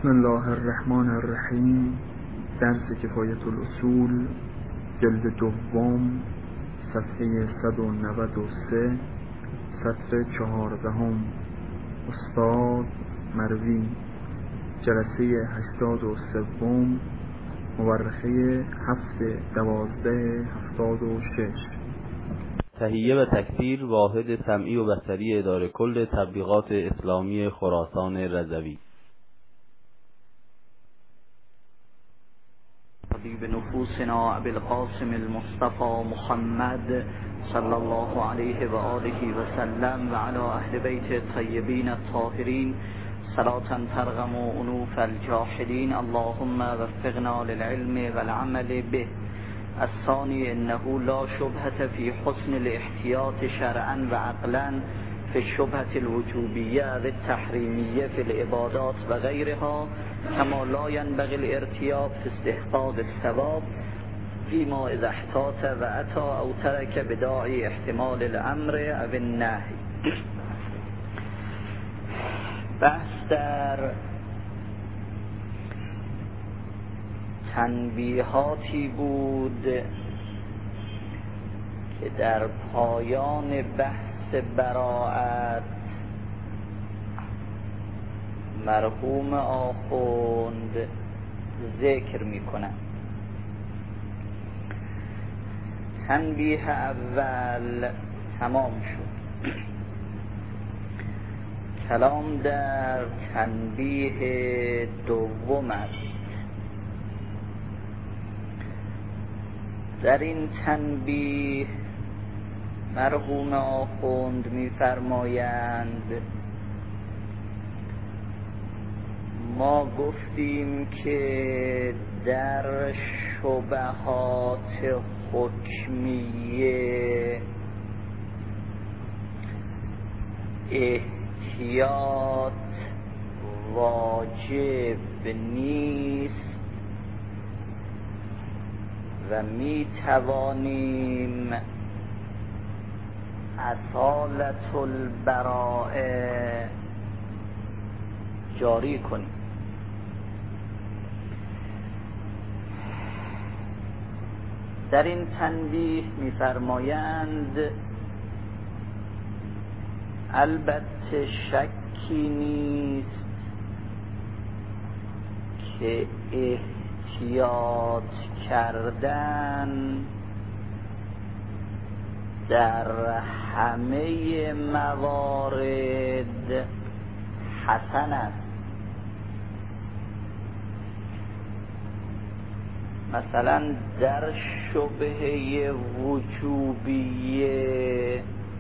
بسم الله الرحمن الرحیم. درس کفایت الاصول، جلد دوم، صفحه 193، سطر 14. استاد مروی، جلسه 83، مورخه 7/12/76. تهیه و تکثیر واحد سمعی و بصری اداره کل تبلیغات اسلامی خراسان رضوی. طبيب نفوسنا أبي القاسم المصطفى محمد صلى الله عليه وآله وسلم وعلى أهل بيت الطيبين الطاهرين صلاة ترغم أنوف الجاحدين. اللهم وفقنا للعلم والعمل به. الثاني إنه لا شبهة في حسن الاحتياط شرعا وعقلا في الشبهة الوجوبية والتحريمية في العبادات وغيرها، كما لا ينبغي الارتياب في استحقاق الثواب فيما إذا احتاط وأتى أو ترك بداعي احتمال الأمر أو النهي. بحث در تنبیهاتی بود که در پایان بحث براءت مرحوم آخوند ذکر میکنم. تنبیه اول تمام شد. کلام در تنبیه دوم است. در این تنبیه مرحوم آخوند می‌فرمایند ما گفتیم که در شبهات حکمیه احتیاط واجب نیست و می توانیم اصالت البراءه جاری کنیم. در این تنبیه می‌فرمایند البته شکی نیست که احتیاط کردن در همه موارد حسن است. مثلا در شبهه وجوبیه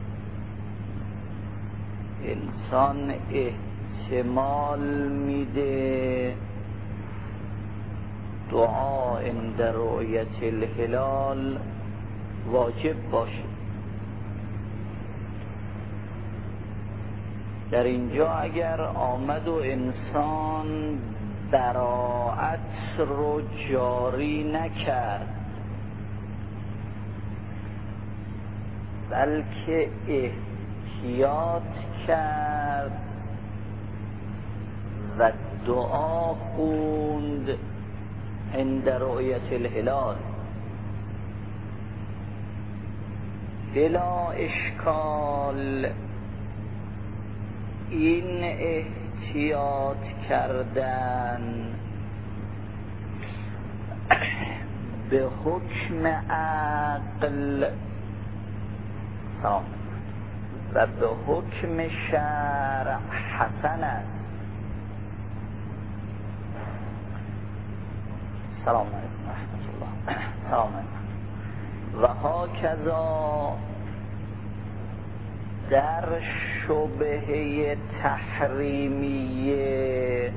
انسان احتمال میده دعا عند رؤیت الهلال واجب باشه. در اینجا اگر آمد و انسان براءت رو جاری نکرد بلکه احتیاط کرد و دعا خوند عند رؤیت الهلال بلا اشکال، این احتیاط کردن به حکم عقل و به حکم شرع حسن است. سلام علیکم رحمت الله. سلام علیکم. و هاکذا در شبهه تحریمیه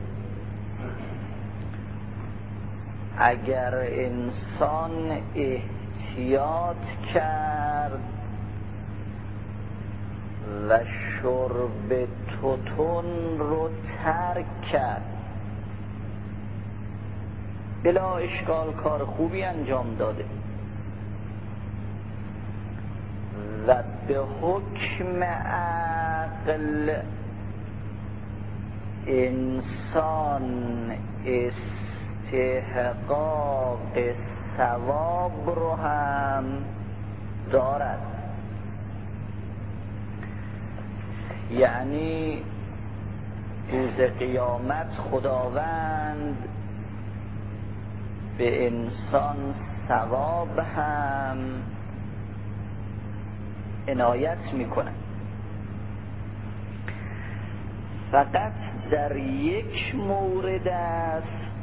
اگر انسان احتیاط کرد و شرب توتون رو ترک کرد بلا اشکال کار خوبی انجام داده و به حکم عقل انسان استحقاق ثواب رو هم دارد. یعنی روز قیامت خداوند به انسان ثواب هم عنایت میکنه. فقط در یک مورد است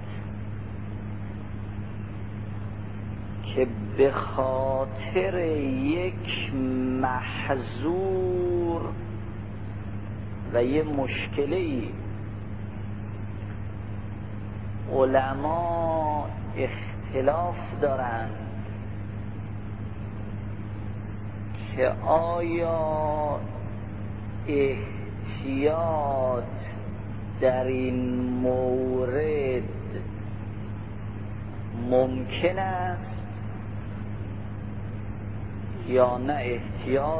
که به خاطر یک محظور و یه مشکلی علما اختلاف دارند که آیا احتیاط در این مورد ممکن است یا نه احتیاط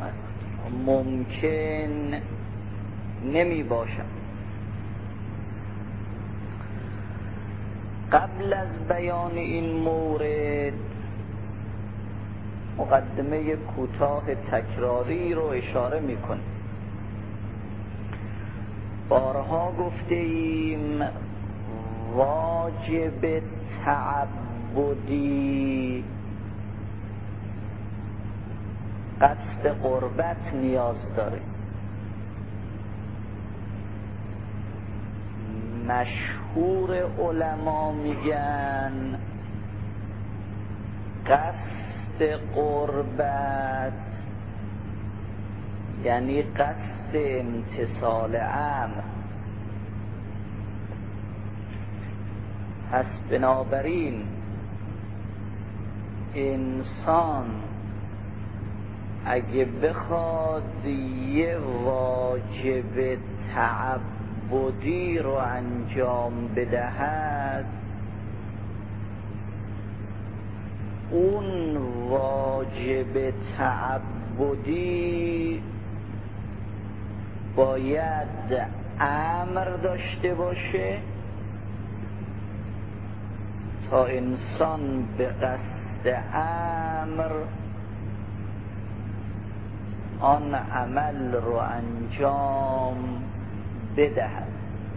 ممکن نمی باشد. قبل از بیان این مورد مقدمه کوتاه تکراری رو اشاره میکنیم. بارها گفته ایم واجب تعبدی قصد قربت نیاز داره. مشهور علما میگن قصد قربت یعنی قصد امتثال امر. پس بنابراین انسان اگه بخواد یه واجب تعبدی رو انجام بدهد، اون واجب تعبدی باید امر داشته باشه تا انسان به قصد امر آن عمل رو انجام بدهد.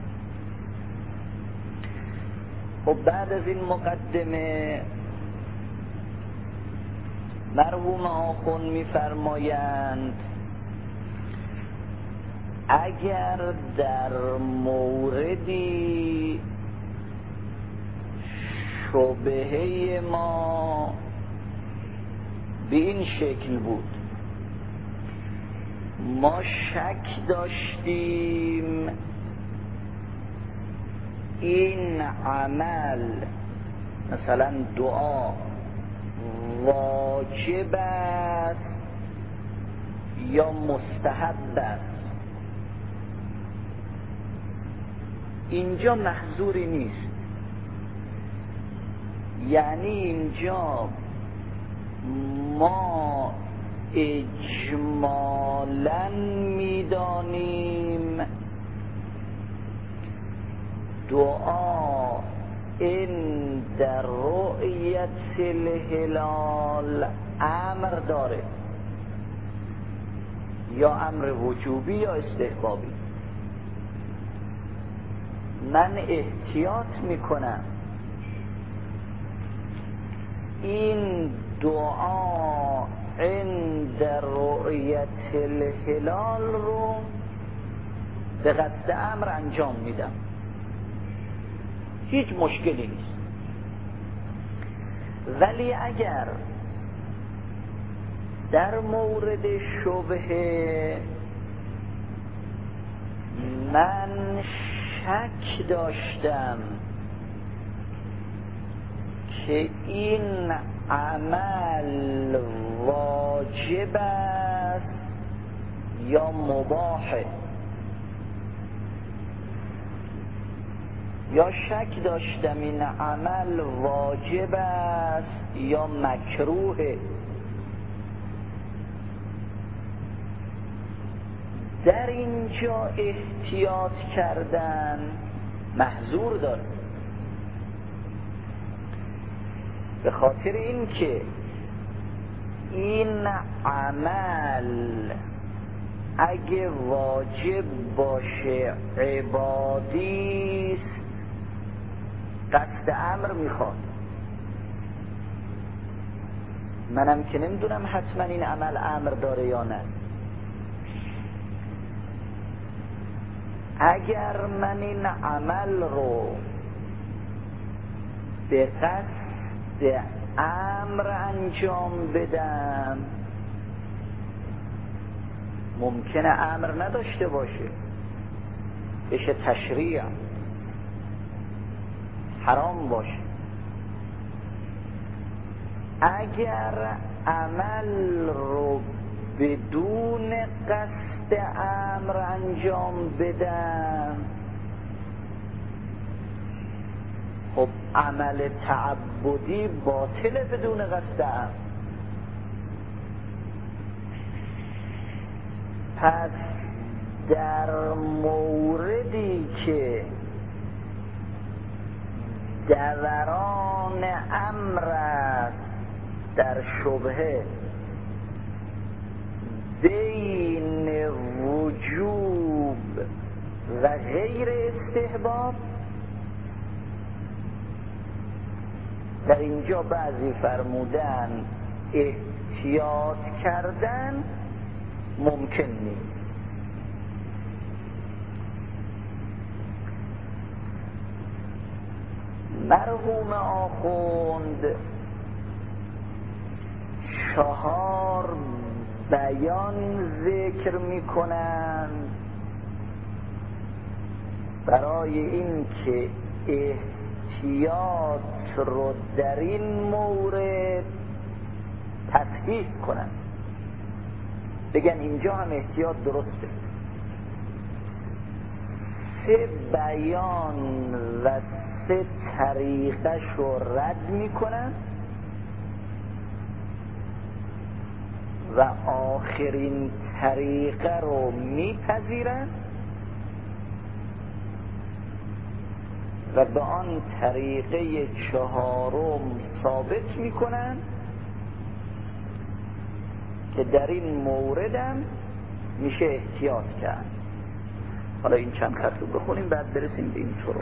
خب بعد از این مقدمه مرحوم آخوند می‌فرمایند اگر در موردی شبهه ما به این شکل بود، ما شک داشتیم این عمل مثلا دعا واجب است یا مستحب است، اینجا محظوری نیست. یعنی اینجا ما اجمالاً میدانیم دعا این در رؤیت الهلال امر داره، یا امر وجوبی یا استحبابی. من احتیاط میکنم این دعا عند رؤیت الهلال رو به قصد امر انجام میدم، هیچ مشکلی نیست. ولی اگر در مورد شبهه من شک داشتم که این عمل واجب است یا مباحه، یا شک داشتم این عمل واجب است یا مکروهه، در اینجا احتیاط کردن محظور داره، به خاطر این که این عمل اگه واجب باشه عبادی است، قصد امر میخواد. منم که نمیدونم حتما این عمل امر داره یا نه. اگر من این عمل رو به قصد امر انجام بدم، ممکنه امر نداشته باشه، بشه تشریع، حرام باشه. اگر عمل رو بدون قصد امر انجام بدم، خب عمل تعبدی باطله بدون قصد امر. پس در موردی که دوران امر است در شبهه بین وجوب و غیر استحباب، در اینجا بعضی فرمودن احتیاط کردن ممکن نیست. مرحوم آخوند 4 بیان ذکر میکنند برای این که احتیاط رو در این مورد تصحیح کنند، بگن اینجا هم احتیاط درسته. 3 بیان و 3 طریقش رو رد میکنن و آخرین طریقه رو میپذیرن و به آن طریقه 4م ثابت میکنن که در این موردم میشه احتیاط کرد. حالا این چند خط رو بخونیم بعد برسیم به این طرق.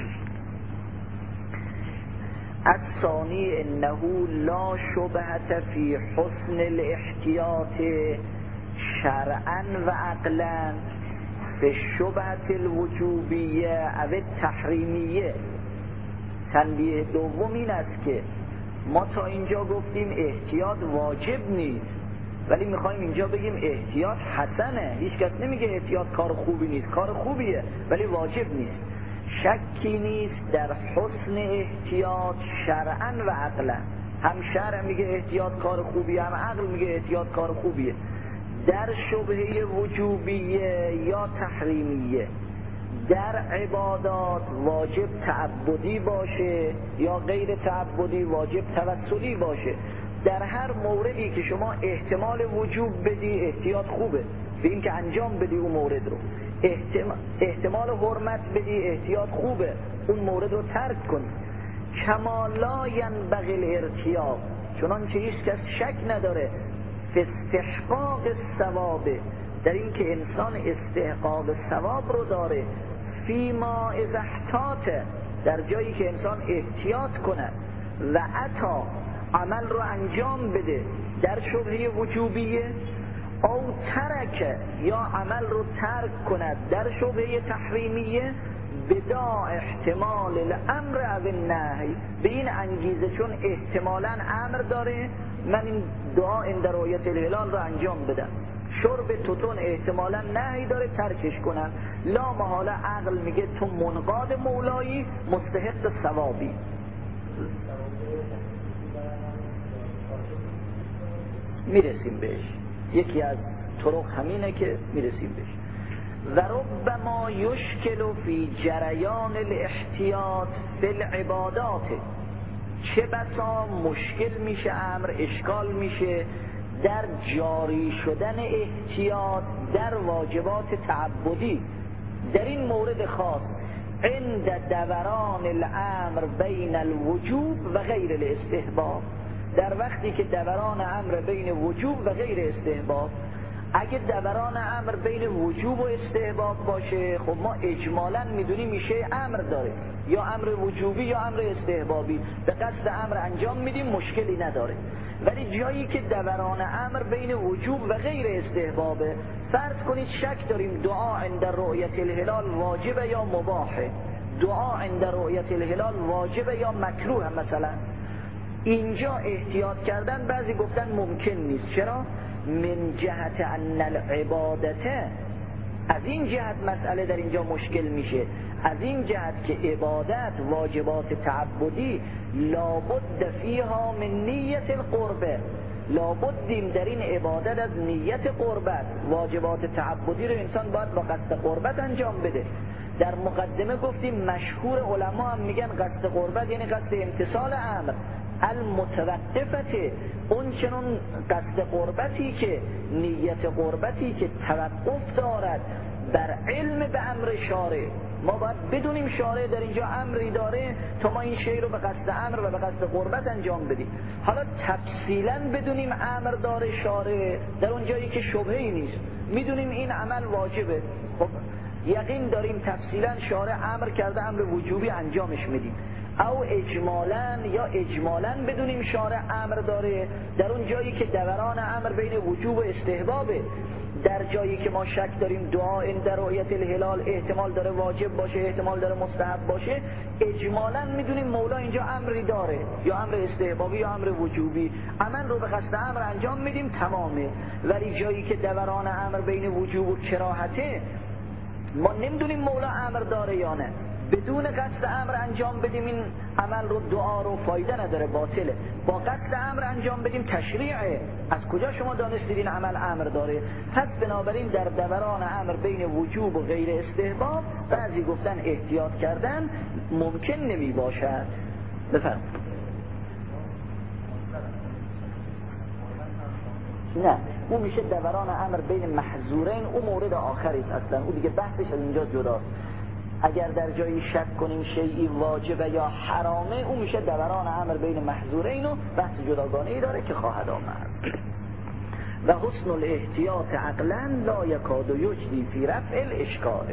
الثانی انه لا شبهة فی حسن الاحتیاط شرعا و عقلا فی الشبهة الوجوبیه او التحریمیه. تنبیه دوم این است که ما تا اینجا گفتیم احتیاط واجب نیست، ولی میخوایم اینجا بگیم احتیاط حسنه. هیچ کس نمیگه احتیاط کار خوبی نیست، کار خوبیه ولی واجب نیست. شکی نیست در حسن احتیاط شرعا و عقلا. هم شرع میگه احتیاط کار خوبیه، هم عقل میگه احتیاط کار خوبیه. در شبهه وجوبیه یا تحریمیه، در عبادات واجب تعبدی باشه یا غیر تعبدی واجب توسلی باشه، در هر موردی که شما احتمال وجوب بدی احتیاط خوبه به این که انجام بدی اون مورد رو، احتمال حرمت بدی احتیاط خوبه اون مورد رو ترک کنی. کما لا ینبغی الارتیاب، چنانچه هیچ کس شک نداره فی استحقاق الثواب، در این که انسان استحقاق ثواب رو داره، فیما اذا احتاط، در جایی که انسان احتیاط کنه و عطا عمل رو انجام بده در شبهه وجوبیه، او ترک یا عمل رو ترک کند در شبهه تحریمیه، بدا احتمال الامر او النهی، به این انگیزه چون احتمالاً امر داره من این دعا عند رؤیت الهلال رو انجام بدم، شرب توتون احتمالاً نهی داره ترکش کنم، لا محاله عقل میگه تو منقاد مولایی مستحق ثوابی. میرسیم بهش، یکی از طرق همینه که میرسیم بهش. و ربما یشکل فی جریان الاحتیاط فی العبادات، چه بسا مشکل میشه امر، اشکال میشه در جاری شدن احتیاط در واجبات تعبدی. در این مورد خاص عند دوران الامر بین الوجوب و غیر الاستحباب، در وقتی که دوران امر بین وجوب و غیر استحباب. اگه دوران امر بین وجوب و استحباب باشه، خب ما اجمالاً میدونیم میشه امر داره، یا امر وجوبی یا امر استحبابی، به قصد امر انجام میدیم، مشکلی نداره. ولی جایی که دوران امر بین وجوب و غیر استحبابه، فرض کنید شک داریم دعا عند رؤیت الهلال واجبه یا مباحه، دعا عند رؤیت الهلال واجبه یا مکروه مثلا، اینجا احتیاط کردن بعضی گفتن ممکن نیست. چرا؟ من جهت ان العبادته، از این جهت مسئله در اینجا مشکل میشه، از این جهت که عبادت واجبات تعبدی لابد فیها من نیت القربه، لابدیم در این عبادت از نیت قربت. واجبات تعبدی رو انسان باید با قصد قربت انجام بده. در مقدمه گفتیم مشهور علما هم میگن قصد قربت یعنی قصد امتثال امر المتوقفته، اون چنون قصد قربتی که نیت قربتی که توقف دارد بر علم به امر شارع. ما باید بدونیم شارع در اینجا امری داره تا ما این شی رو به قصد امر و به قصد قربت انجام بدیم. حالا تفصیلا بدونیم امر داره شارع در اون جایی که شبهه‌ای نیست، میدونیم این عمل واجبه، خب یقین داریم تفصیلا شارع امر کرده امر وجوبی انجامش میدیم. او اجمالاً بدونیم شارع امر داره در اون جایی که دوران امر بین وجوب و استحبابه. در جایی که ما شک داریم دعا عند رؤیت الهلال احتمال داره واجب باشه، احتمال داره مستحب باشه، اجمالاً میدونیم مولا اینجا امری داره، یا امر استحبابی یا امر وجوبی، عمل رو به قصد امر انجام میدیم، تمامه. ولی جایی که دوران امر بین وجوب و کراهته، ما نمیدونیم مولا امر داره یا نه، بدون قصد امر انجام بدیم این عمل رو، دعا رو، فایده نداره، باطله. با قصد امر انجام بدیم تشریعه. از کجا شما دانستید این عمل امر داره؟ پس بنابراین در دوران امر بین وجوب و غیر استحباب بعضی گفتن احتیاط کردن ممکن نمی باشد. بفرمایید. نه، اون میشه دوران امر بین محظورین، اون مورد آخری است اصلا، اون دیگه بحثش از اینجا جداست. اگر در جایی شک کنیم شیئی واجبه یا حرامه، اون میشه دوران امر بین محظورین و بحث جداگانه‌ای داره که خواهد آمد. و حسن الاحتیاط عقلا لا یکاد یجدی فی رفع الاشکال.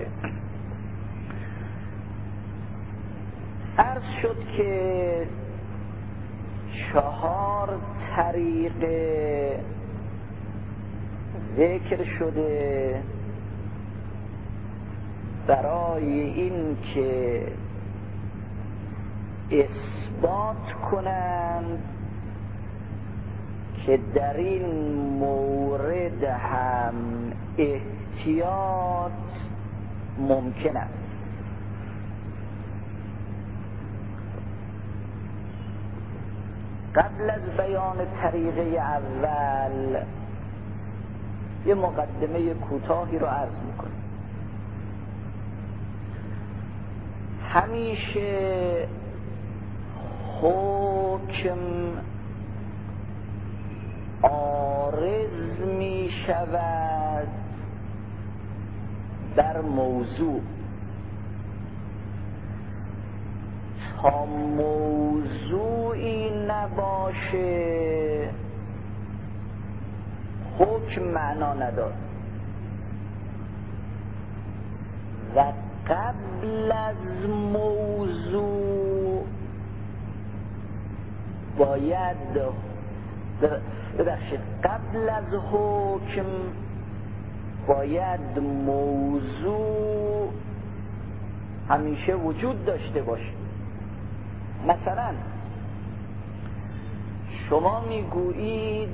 عرض شد که 4 طریق ذکر شده برای این که اثبات کنند که در این مورد هم احتیاط ممکن است. قبل از بیان طریقه اول یه مقدمه کوتاهی رو عرض میکنم. همیشه حکم عارض می شود بر موضوع تا موضوعی نباشه حکم معنا نداره و قبل از موضوع باید قبل از حکم باید موضوع همیشه وجود داشته باشه. مثلا شما میگویید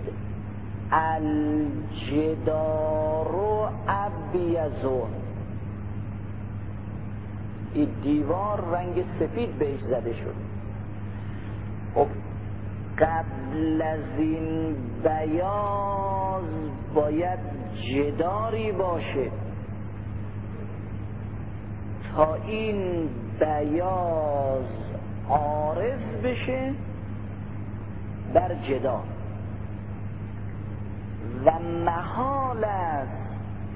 الجدار ابیضون، این دیوار رنگ سفید بهش زده شد. خب قبل از این بیاض باید جداری باشه تا این بیاض عارض بشه بر جدار. و محال است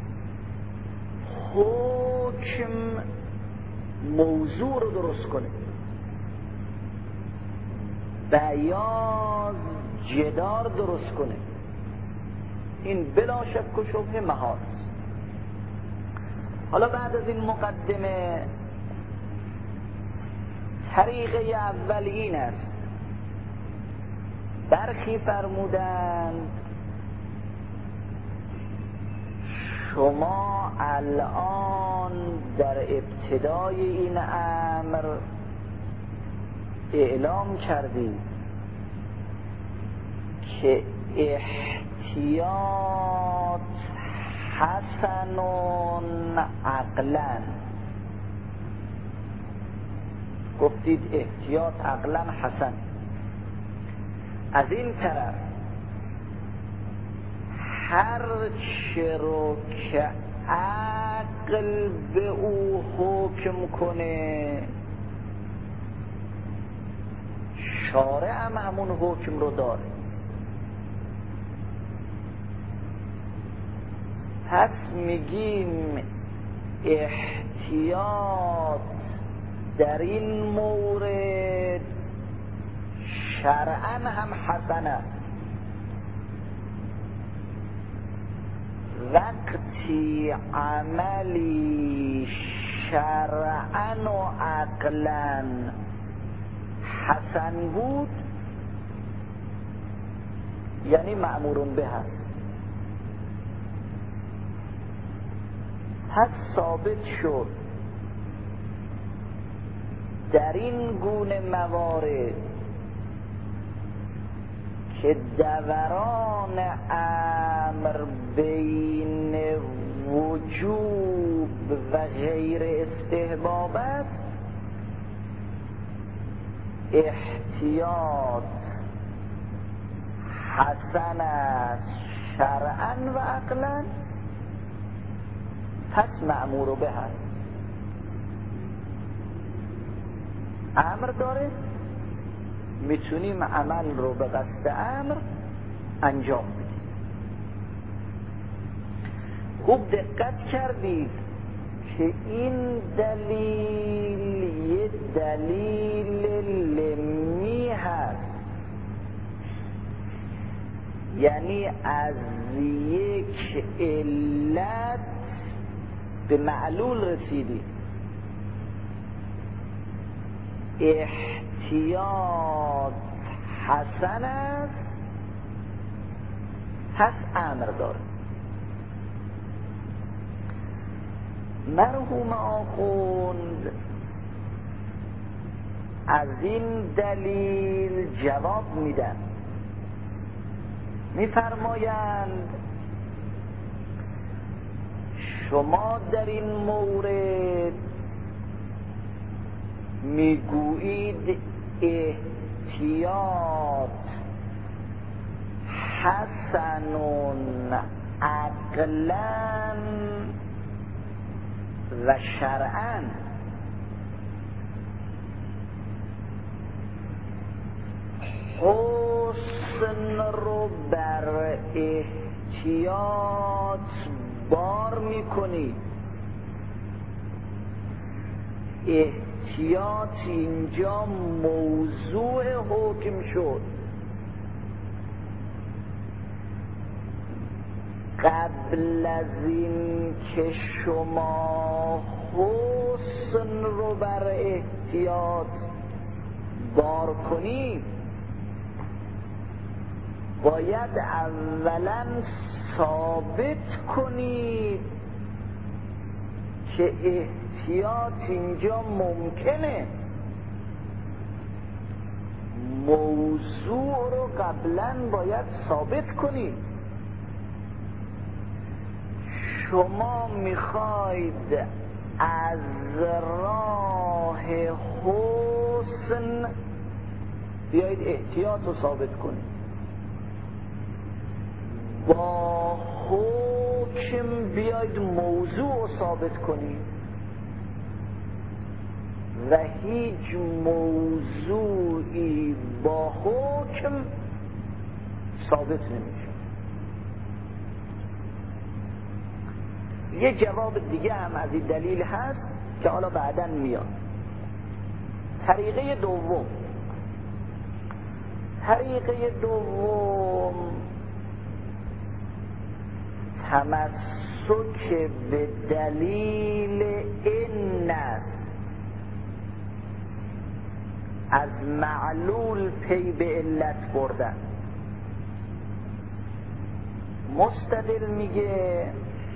حکم موضوع رو درست کنه، بیاض جدار درست کنه. این بلا شک و شبهه محال. حالا بعد از این مقدمه طریقه اول این است، برخی فرمودند شما الان در ابتدای این امر اعلام کردید که احتیاط حسن عقلا، گفتید احتیاط عقلا حسن. از این طرف هر چه رو که عقل به او حکم کنه شارع هم همون حکم رو داره. پس میگیم احتیاط در این مورد شرعاً هم حسن است. وقتی عملی شرعاً و عقلاً حسن بود یعنی مأمورون به هست. پس ثابت شد در این گونه موارد که دوران امر بین وجوب و غیر استحباب است، احتیاط حسن است شرعاً و عقلاً، پس مأمور به هست. امر داره، میتونیم عمل رو به قصد امر انجام بدیم. خوب دقت کردید که این دلیل یه دلیل لمی هست، یعنی از یک علت به معلول رسیدی. احتیاط حسن است پس امر داره. مرحوم آخوند از این دلیل جواب میدن، میفرمایند شما در این مورد میگویید احتیاط حسن عقلا و شرعا. حسن رو بر احتیاط بار میکنید. احتیاط اینجا موضوع حکم شد. قبل از این که شما حسن رو بر احتیاط بار کنید باید اولا ثابت کنید که احتیاط اینجا ممکنه. موضوع رو قبلا باید ثابت کنید. شما میخواید از راه حسن بیایید احتیاط رو ثابت کنید، با حکم بیایید موضوع رو ثابت کنید و هیچ موضوعی با حکم ثابت نمیشه. یه جواب دیگه هم از این دلیل هست که حالا بعداً میاد. طریقه دوم تمسک به دلیل این است، از معلول پی به علت بردن. مستدل میگه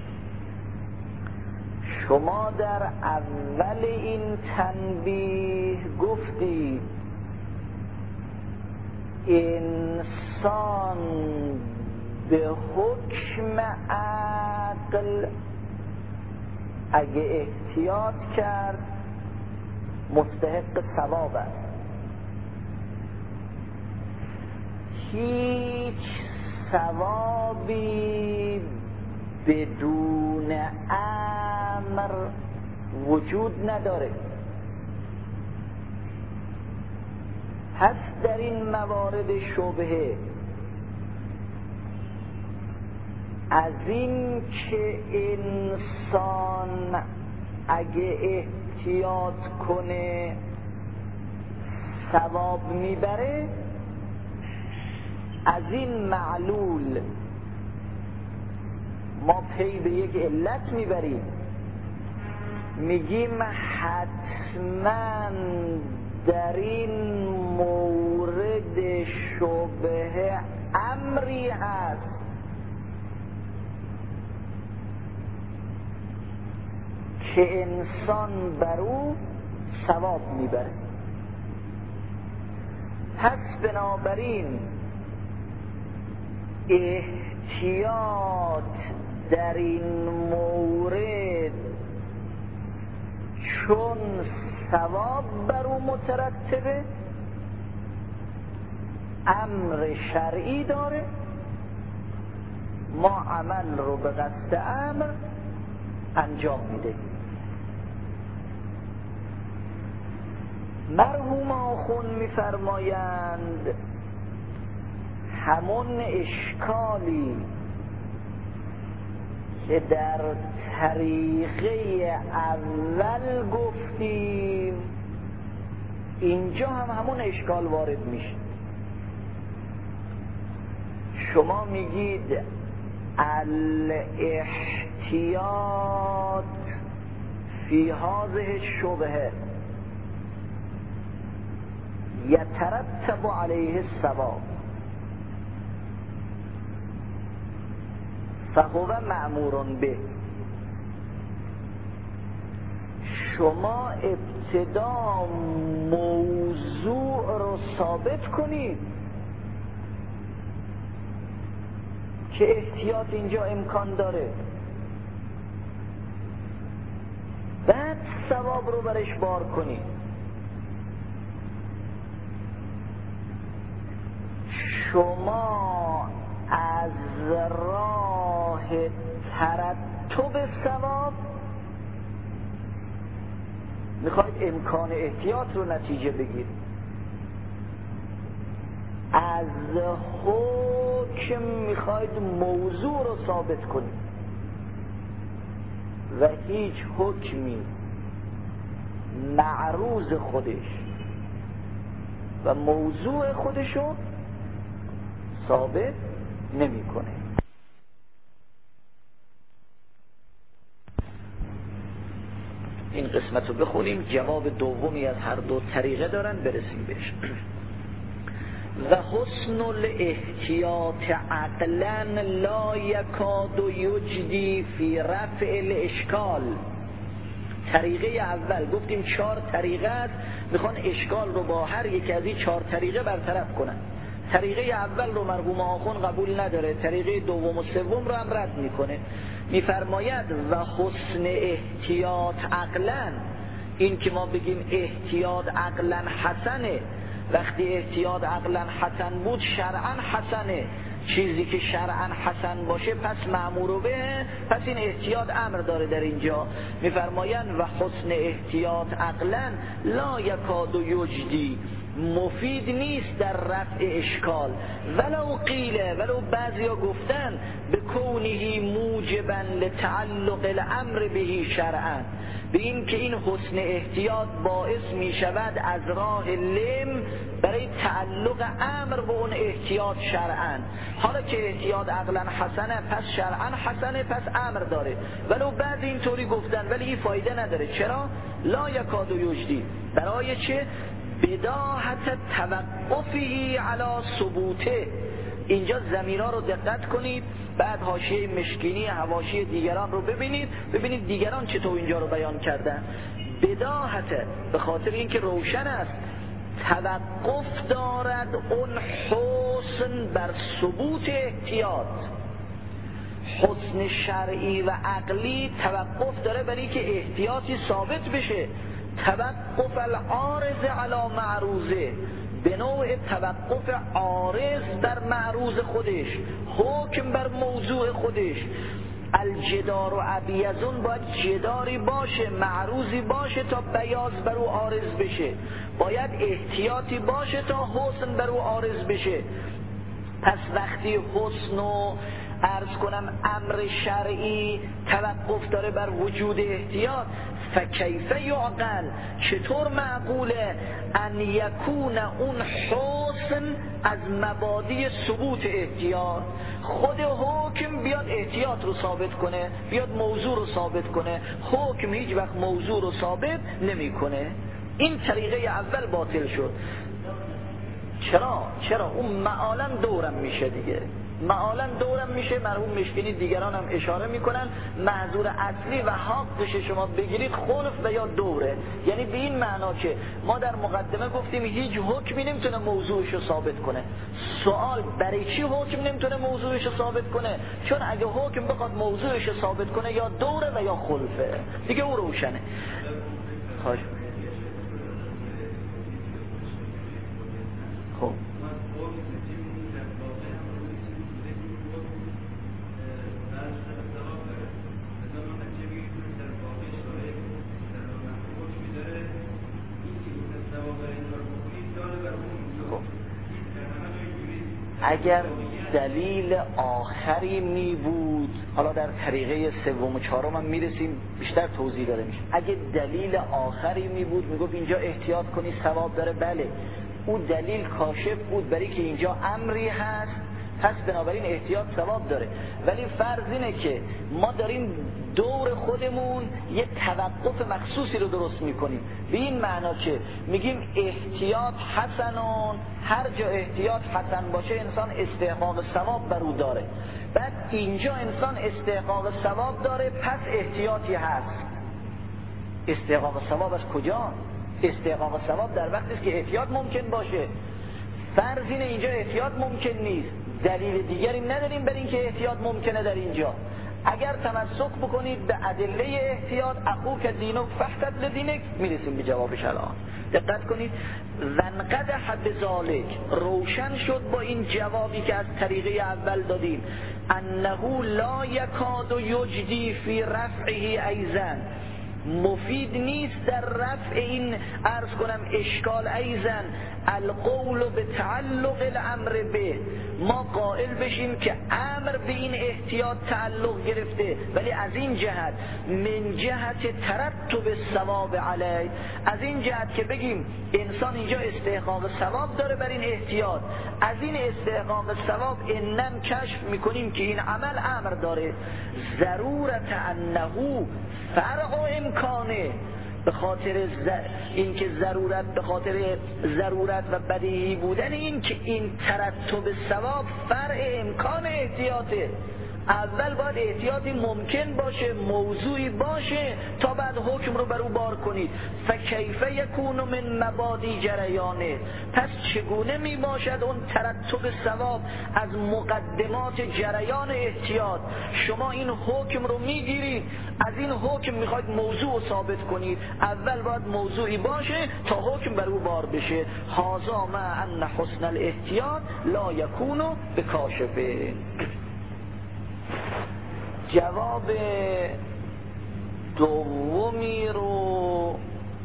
شما در اول این تنبیه گفتید انسان به حکم عقل اگه احتیاط کرد مستحق ثواب است. هیچ ثوابی بدون امر وجود نداره. پس در این موارد شبهه از این که انسان اگه احتیاط کنه ثواب میبره، از این معلول ما پی به یک علت میبریم، میگیم حتما در این مورد شبهه امری هست که انسان بر او ثواب میبره. پس بنابراین احتیاط در این مورد چون ثواب بر او مترتبه، امر شرعی داره، ما عمل رو به قصد امر انجام میده. مرحوم آخون میفرمایند همون اشکالی که در طریقه اول گفتیم اینجا هم همون اشکال وارد میشه. شما میگید الاحتیاط فی هذه الشبهه یترتب علیه الثواب فهو مأمور به. شما ابتدا موضوع رو ثابت کنید که احتیاط اینجا امکان داره، بعد ثواب رو برش بار کنید. شما از راه ترتب ثواب میخواید امکان احتیاط رو نتیجه بگیرید، از حکم میخواید موضوع رو ثابت کنید و هیچ حکمی معروض خودش و موضوع خودشو ثابت نمیکنه. این قسمت رو بخونیم، جواب دومی از هر دو طریقه دارن، برسیم بهش. و حسن الاحتیاط عقلا لا یکاد یجدی فی رفع الاشکال. طریقه اول گفتیم 4 طریقه است، میخوان اشکال رو با هر یک از این 4 طریقه برطرف کنن. طریقه اول رو مرحوم آخون قبول نداره، طریقه دوم و سوم رو هم رد میکنه. میفرماید و حسن احتیاط عقلا، این که ما بگیم احتیاط عقلا حسنه، وقتی احتیاط عقلا حسن بود شرعا حسنه. چیزی که شرعاً حسن باشه پس مأمور به، پس این احتیاط امر داره. در اینجا میفرمایند و حسن احتیاط عقلا لا یکاد یجدی، مفید نیست در رفع اشکال، ولو قیله، ولو بعضیا گفتن به کونه موجبا لتعلق الامر به شرعا، به این که این حسن احتیاط باعث می شود از راه لم برای تعلق امر به اون احتیاط شرعا. حالا که احتیاط عقلا حسنه پس شرعا حسنه، پس امر داره. ولو بعد اینطوری گفتن ولی این فایده نداره. چرا؟ لا یکاد یجدی، برای چه؟ بداهت توقفی علی ثبوته. اینجا ضمیرها رو دقت کنید، بعد حاشیه مشکینی حواشی دیگران رو ببینید دیگران چطور اینجا رو بیان کردن. بداهت به خاطر اینکه روشن است، توقف دارد اون حسن بر ثبوت احتیاط. حسن شرعی و عقلی توقف داره برای اینکه احتیاطی ثابت بشه. توقف العارض علی معروضه، به نوع توقف عارض در معروض خودش، حکم بر موضوع خودش. الجدار و ابیزون باید جداری باشه، معروضی باشه تا بیاض بر او عارض بشه، باید احتیاطی باشه تا حسن بر او عارض بشه. پس وقتی حسن و عرض کنم امر شرعی توقف داره بر وجود احتیاط، فکیف یعقل، چطور معقوله ان یکون اون حسن از مبادی ثبوت احتیاط، خود حکم بیاد احتیاط رو ثابت کنه، بیاد موضوع رو ثابت کنه. حکم هیچ وقت موضوع رو ثابت نمیکنه. این طریقه اول باطل شد. چرا؟ اون معالا دورم میشه دیگه، معالا دورم میشه. مرحوم مشکینی دیگران هم اشاره میکنن محظور اصلی و حقش شما بگیرید خلف و یا دوره، یعنی به این معنا که ما در مقدمه گفتیم هیچ حکمی نمیتونه موضوعش رو ثابت کنه. سوال برای چی حکم نمیتونه موضوعش رو ثابت کنه؟ چون اگه حکم بخواد موضوعش رو ثابت کنه یا دوره و یا خلفه دیگه، او روشنه. خواهش. خب اگر دلیل آخری می بود، حالا در طریقه سوم و چهارم هم میرسیم بیشتر توضیح داره میشه. اگه دلیل آخری می بود میگفت اینجا احتیاط کنی ثواب داره، بله او دلیل کاشف بود برای که اینجا امری هست، پس بنابراین احتیاط ثواب داره. ولی فرض اینه که ما داریم دور خودمون یه توقف مخصوصی رو درست میکنیم، به این معنا که میگیم احتیاط حسنون، هر جا احتیاط حسن باشه انسان استحقاق ثواب بر او داره. بعد اینجا انسان استحقاق ثواب داره، پس احتیاطی هست. استحقاق ثواب از کجا؟ استحقاق ثواب در وقتی است که احتیاط ممکن باشه. فرض اینه اینجا احتیاط ممکن نیست، دلیل دیگری نداریم برای اینکه احتیاط ممکنه در اینجا. اگر تمسک بکنید به ادله احتیاط، اخوک دینک فاحتط لدینک، میرسیم به جوابش الان. دقت کنید، ونقدح بذالک، روشن شد با این جوابی که از طریقه اول دادیم، انه لا یکاد یجدی فی رفعه ایزن، مفید نیست در رفع این عرض کنم اشکال ایزن القول به تعلق الامر به، ما قائل بشیم که امر به این احتیاط تعلق گرفته، ولی از این جهت من جهت ترتب ثواب علیه، از این جهت که بگیم انسان اینجا استحقاق ثواب داره بر این احتیاط، از این استحقاق ثواب انم کشف میکنیم که این عمل امر داره. ضرورت انه فرع امکانه، به خاطر این که ضرورت، به خاطر ضرورت و بدیهی بودن این که این ترتب ثواب فرع امکان احتیاطه. اول باید احتیاطی ممکن باشه، موضوعی باشه تا بعد حکم رو بر او بار کنید. فکیف یکون من مبادی جریانه، پس چگونه می باشد اون ترتب ثواب از مقدمات جریان احتیاط؟ شما این حکم رو میگیرید، از این حکم میخواید موضوع رو ثابت کنید، اول باید موضوعی باشه تا حکم بر او بار بشه. هذا مع ان حسن الاحتیاط لا یکون بکاشفه. جواب دومی رو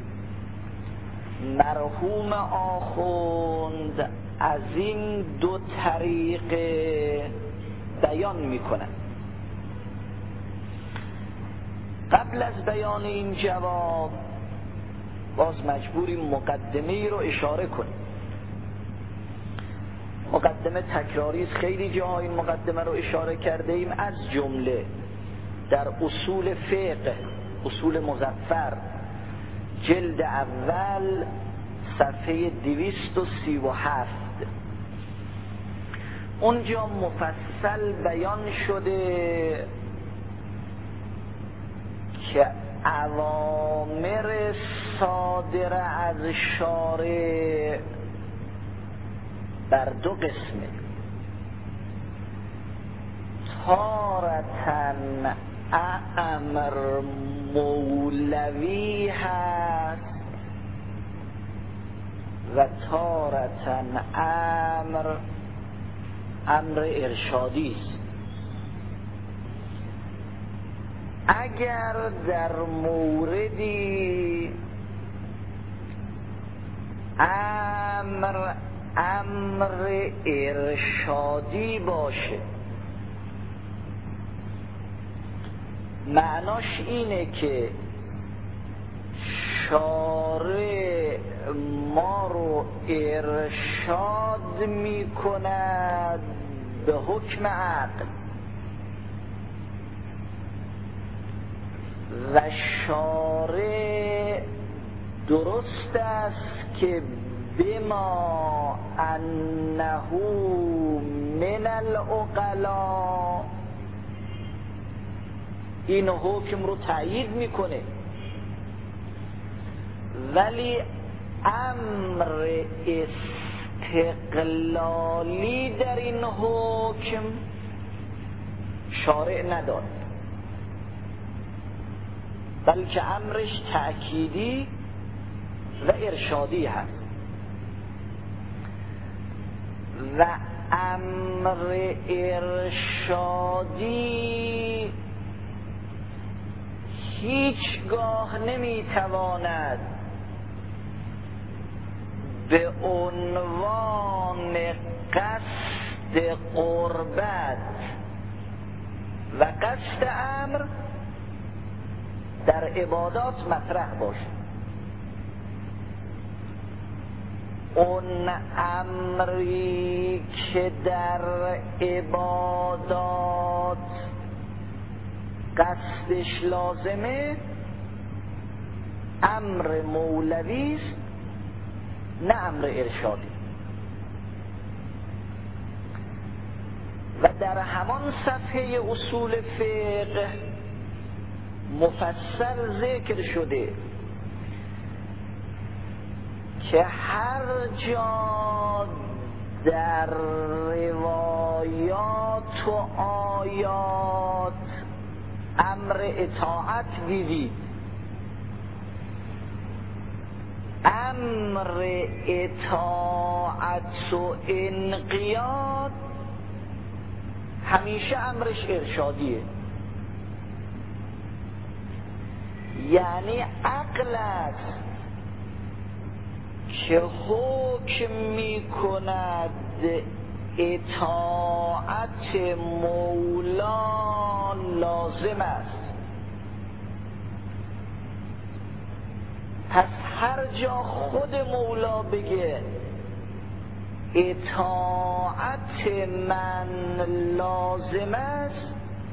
مرحوم آخوند از این دو طریق بیان میکنه. قبل از بیان این جواب باز مجبوریم مقدمه رو اشاره کنیم. مقدمه تکراری است، خیلی جاها این مقدمه رو اشاره کرده ایم، از جمله در اصول فقه، اصول مظفر جلد اول صفحه 237، اونجا مفصل بیان شده که اوامر صادره از شارع بر دو قسمه. تارتن امر مولوی هست و تارتن امر ارشادی است. اگر در موردی امر ارشادی باشه، معناش اینه که شارع ما رو ارشاد می کند به حکم عقل و شارع درست است که بما انه من العقلاء این حکم رو تأیید میکنه، ولی امر استقلالی در این حکم شارع نداد، بلکه امرش تأکیدی و ارشادی هست. و امر ارشادی هیچگاه نمیتواند به عنوان قصد قربت و قصد امر در عبادات مطرح باشه. اون امری که در عبادات قصدش لازمه امر مولوی است، نه امر ارشادی. و در همان صفحه اصول فقه مفصل ذکر شده که هر جا در روایات و آیات امر اطاعت دیدید، امر اطاعت و انقیاد همیشه امرش ارشادیه، یعنی عقل است که حکم می کند اطاعت مولا لازم است. پس هر جا خود مولا بگه اطاعت من لازم است،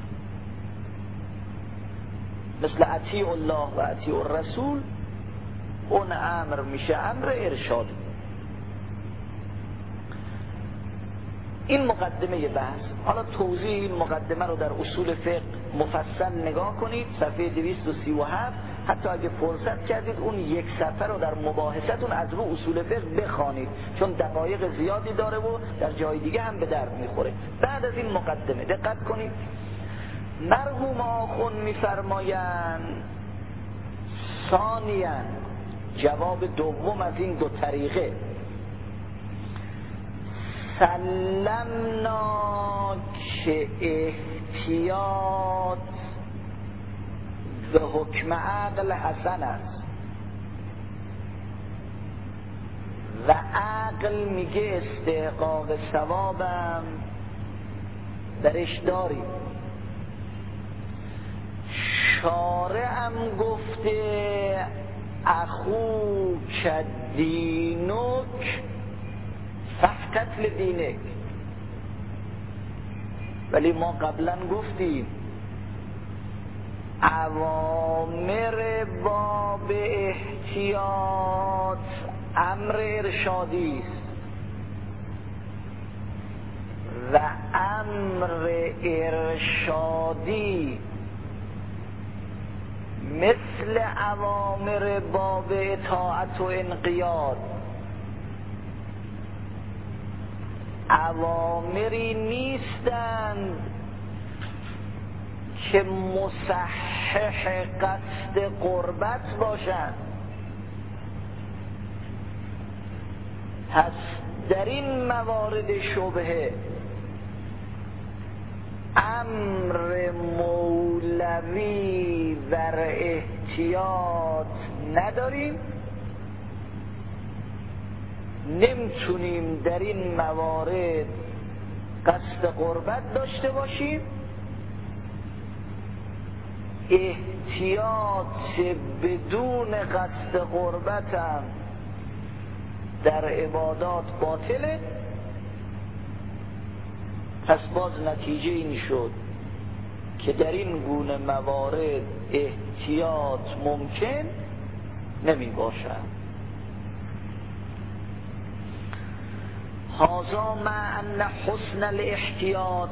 مثل اطیع الله و اطیع الرسول، اون امر میشه امر ارشادی. این مقدمه بحث. حالا توضیح این مقدمه رو در اصول فقه مفصل نگاه کنید، صفحه 237. حتی اگه فرصت کردید اون یک صفحه رو در مباحثتون از رو اصول فقه بخوانید، چون دقایق زیادی داره و در جای دیگه هم به درد میخوره. بعد از این مقدمه دقت کنید. مرحوم آخون میفرمایند ثانیاً، جواب دوم از این دو طریقه، سلمنا که احتیاط به حکم عقل حسن است و عقل میگه استحقاق ثوابم درش داریم. شارعم گفته اخوک دینک فقتل دینک، ولی ما قبلا گفتیم اوامر باب احتیاط امر ارشادی است و امر ارشادی مثل اوامر باب اطاعت و انقیاد اوامری نیستند که مصحح قصد قربت باشند. پس در این موارد شبهه امر مولوی در احتیاط نداریم، نمیتونیم در این موارد قصد قربت داشته باشیم. احتیاط بدون قصد قربت هم در عبادات باطله. پس باز نتیجه این شد که در این گونه موارد احتیاط ممکن نمی باشد. هذا مع ان حسن الاحتیاط،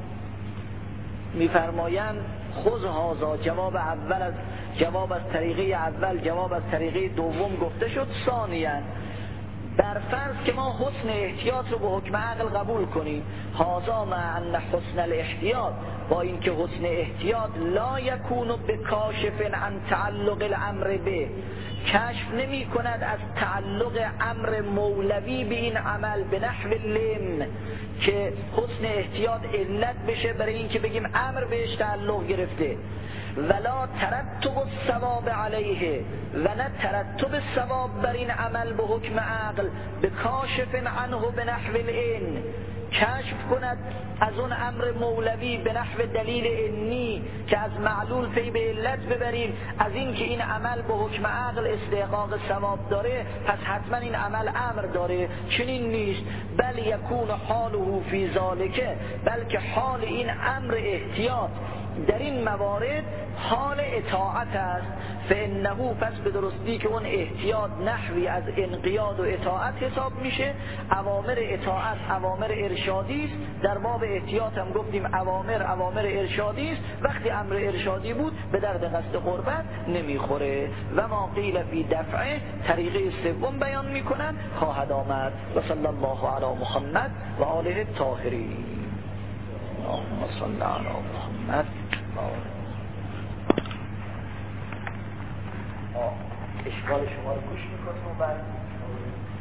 میفرمایند خذ هذا، جواب از طریقه اول، جواب از طریقه دوم گفته شد. ثانیاً در فرض که ما حسن احتیاط رو به حکم عقل قبول کنیم، هذا مع ان حسن الاحتیاط، با اینکه حسن احتیاط لا یکون بکاشف عن تعلق الامر به، کشف نمی کند از تعلق امر مولوی به این عمل به نحو لم، که حسن احتیاط علت بشه برای اینکه بگیم امر بهش تعلق گرفته، ولا ترتب الثواب علیه، و نه ترتب ثواب بر این عمل به حکم عقل به کاشف عنه به نحو العین، کشف کند از اون امر مولوی به نحو دلیل انی که از معلول پی به علت ببریم، از این که این عمل به حکم عقل استحقاق ثواب داره پس حتما این عمل امر داره. چنین نیست، بل یکون حاله فی ذالکه، بلکه حال این امر احتیاط در این موارد حال اطاعت است. فانه، پس به درستی که اون احتیاط نحوی از انقیاد و اطاعت حساب میشه. اوامر اطاعت اوامر ارشادی است، در باب احتیاط هم گفتیم اوامر ارشادی است، وقتی امر ارشادی بود به درد قصد قربت نمیخوره. و ما قیل فی دفعه، طریقه سوم بیان میکنن خواهد آمد. و صلی الله علی محمد و آله الطاهرین. اللهم صل علی محمد. اشکال شما رو گوش میکنیم و بعد